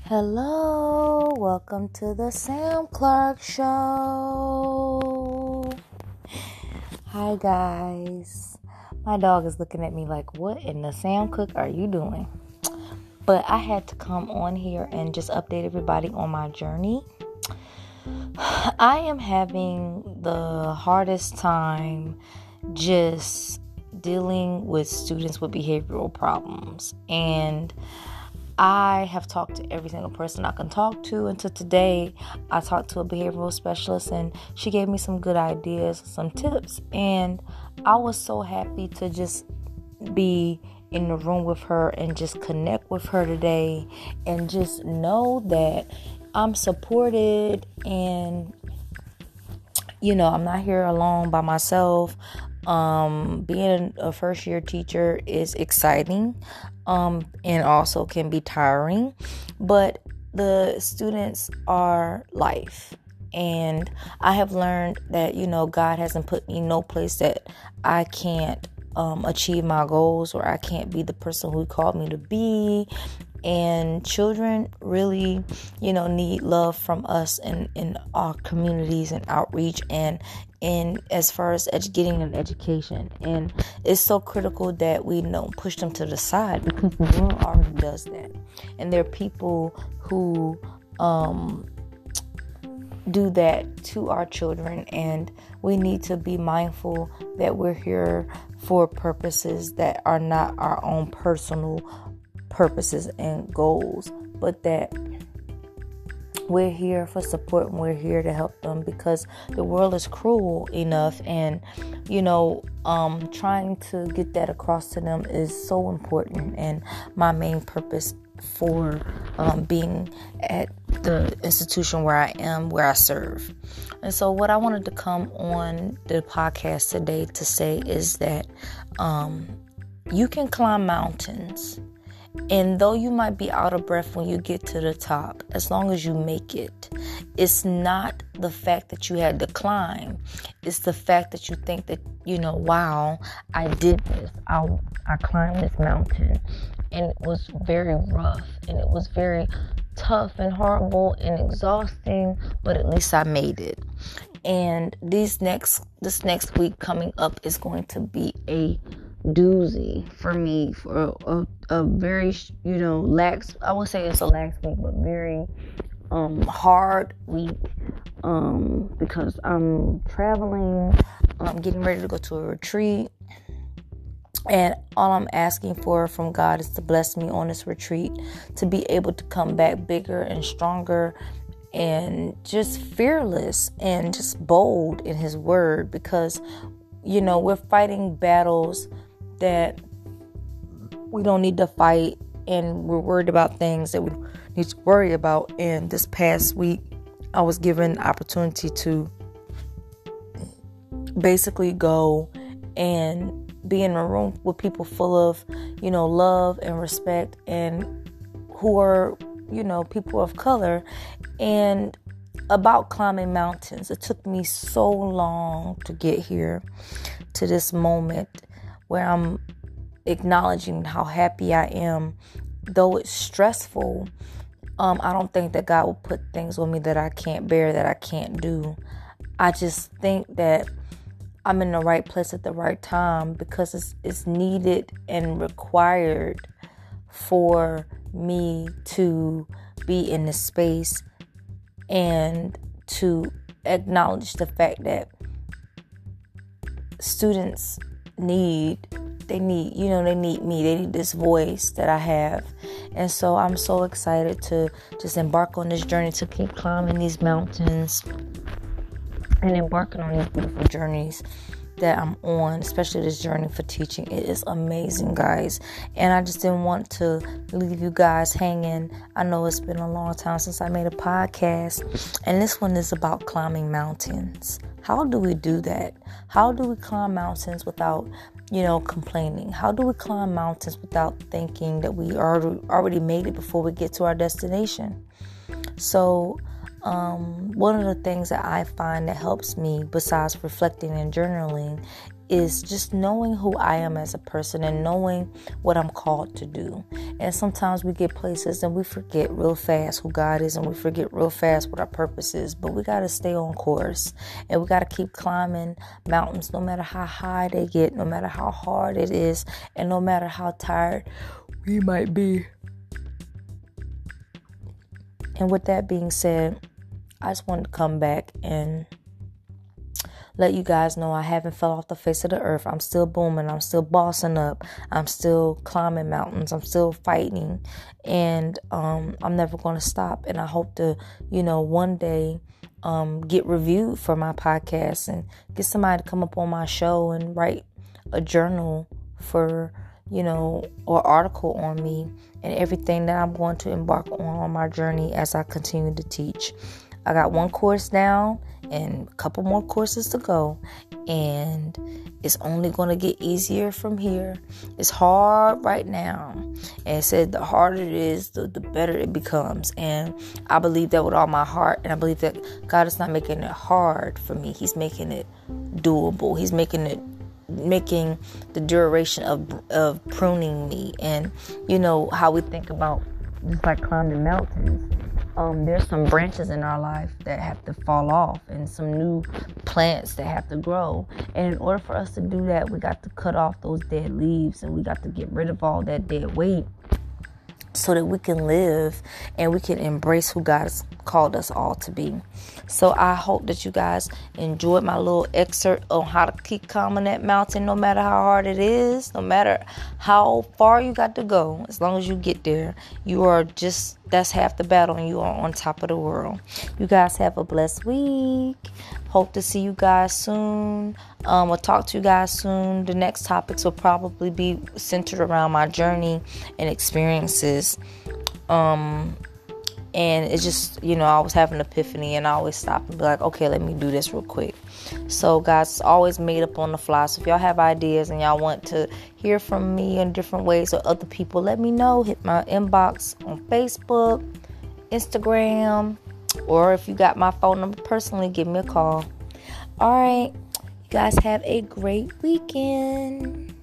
Hello, welcome to the Sam Clark Show. Hi guys. My dog is looking at me like, what in the Sam Cook are you doing? But I had to come on here and just update everybody on my journey. I am having the hardest time just dealing with students with behavioral problems. And I have talked to every single person I can talk to. Until today, I talked to a behavioral specialist and she gave me some good ideas, some tips. And I was so happy to just be in the room with her and just connect with her today and just know that I'm supported and, I'm not here alone by myself. Being a first year teacher is exciting, and also can be tiring, but the students are life. And I have learned that, God hasn't put me in no place that I can't, achieve my goals or I can't be the person who He called me to be. And children really, need love from us in our communities and outreach and as far as getting an education. And it's so critical that we don't push them to the side because the world already does that. And there are people who do that to our children, and we need to be mindful that we're here for purposes that are not our own personal purposes and goals, but that we're here for support and we're here to help them because the world is cruel enough. And trying to get that across to them is so important, and my main purpose for being at the institution where I am, where I serve. And so what I wanted to come on the podcast today to say is that you can climb mountains. And though you might be out of breath when you get to the top, as long as you make it, it's not the fact that you had to climb. It's the fact that you think that, wow, I did this. I climbed this mountain, and it was very rough, and it was very tough and horrible and exhausting, but at least I made it. And this next week coming up is going to be a doozy for me, for a very lax, I would say it's a lax week, but very hard week, because I'm traveling, I'm getting ready to go to a retreat, and all I'm asking for from God is to bless me on this retreat, to be able to come back bigger and stronger and just fearless and just bold in His word, because we're fighting battles that we don't need to fight, and we're worried about things that we need to worry about. And this past week, I was given the opportunity to basically go and be in a room with people full of, love and respect, and who are, people of color, and about climbing mountains. It took me so long to get here to this moment where I'm acknowledging how happy I am. Though it's stressful, I don't think that God will put things on me that I can't bear, that I can't do. I just think that I'm in the right place at the right time, because it's needed and required for me to be in this space and to acknowledge the fact that students need me. They need this voice that I have. And so I'm so excited to just embark on this journey, to keep climbing these mountains and embarking on these beautiful journeys that I'm on, especially this journey for teaching. It is amazing, guys. And I just didn't want to leave you guys hanging. I know it's been a long time since I made a podcast, and this one is about climbing mountains. How do we do that? How do we climb mountains without, complaining? How do we climb mountains without thinking that we already made it before we get to our destination? So, one of the things that I find that helps me, besides reflecting and journaling, is just knowing who I am as a person and knowing what I'm called to do. And sometimes we get places and we forget real fast who God is, and we forget real fast what our purpose is. But we got to stay on course, and we got to keep climbing mountains, no matter how high they get, no matter how hard it is, and no matter how tired we might be. And with that being said, I just wanted to come back and let you guys know I haven't fell off the face of the earth. I'm still booming. I'm still bossing up. I'm still climbing mountains. I'm still fighting. And I'm never going to stop. And I hope to, one day get reviewed for my podcast and get somebody to come up on my show and write a journal for, or article on me and everything that I'm going to embark on my journey as I continue to teach. I got one course down and a couple more courses to go, and it's only going to get easier from here. It's hard right now, and it said the harder it is, the better it becomes. And I believe that with all my heart, and I believe that God is not making it hard for me. He's making it doable. He's making the duration of pruning me. And how we think about just like climbing mountains. There's some branches in our life that have to fall off and some new plants that have to grow. And in order for us to do that, we got to cut off those dead leaves, and we got to get rid of all that dead weight so that we can live and we can embrace who God has called us all to be. So I hope that you guys enjoyed my little excerpt on how to keep climbing that mountain, no matter how hard it is, no matter how far you got to go. As long as you get there, that's half the battle, and you are on top of the world. You guys have a blessed week. Hope to see you guys soon. We'll talk to you guys soon. The next topics will probably be centered around my journey and experiences. And it's just, I was having an epiphany, and I always stop and be like, okay, let me do this real quick. So, guys, it's always made up on the fly. So if y'all have ideas and y'all want to hear from me in different ways or other people, let me know. Hit my inbox on Facebook, Instagram, or if you got my phone number personally, give me a call. All right. You guys have a great weekend.